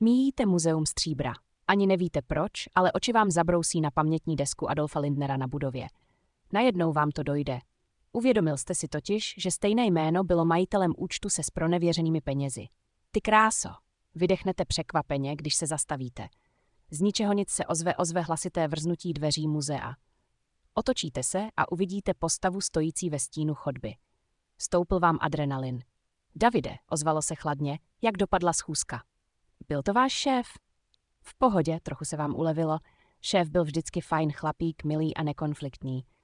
Míjíte muzeum stříbra. Ani nevíte proč, ale oči vám zabrousí na pamětní desku Adolfa Lindnera na budově. Najednou vám to dojde. Uvědomil jste si totiž, že stejné jméno bylo majitelem účtu se zpronevěřenými penězi. Ty kráso! Vydechnete překvapeně, když se zastavíte. Z ničeho nic se ozve hlasité vrznutí dveří muzea. Otočíte se a uvidíte postavu stojící ve stínu chodby. Stoupl vám adrenalin. Davide, ozvalo se chladně, jak dopadla schůzka. Byl to váš šéf? V pohodě, trochu se vám ulevilo. Šéf byl vždycky fajn chlapík, milý a nekonfliktní.